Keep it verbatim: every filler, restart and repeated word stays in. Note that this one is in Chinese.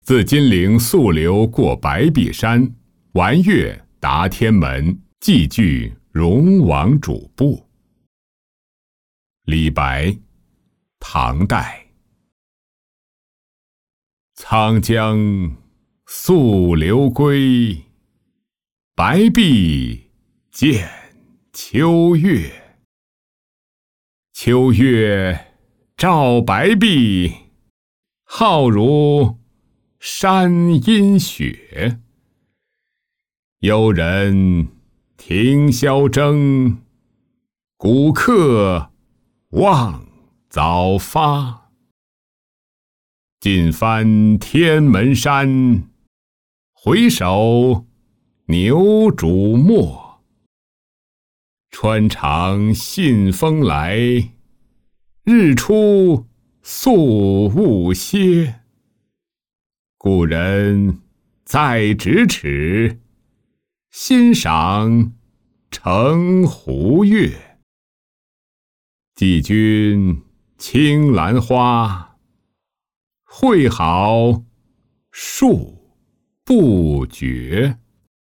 自金陵溯流过白璧山，玩月达天门，寄居荣王主簿。李白，唐代。沧江溯流归，白璧见秋月。秋月照白璧，好如山阴雪。幽人听箫筝，古客望早发。尽翻天门山，回首牛渚没。穿肠信风来，日出宿雾歇。故人在咫尺，欣赏城湖月。寄君青兰花，会好树不绝。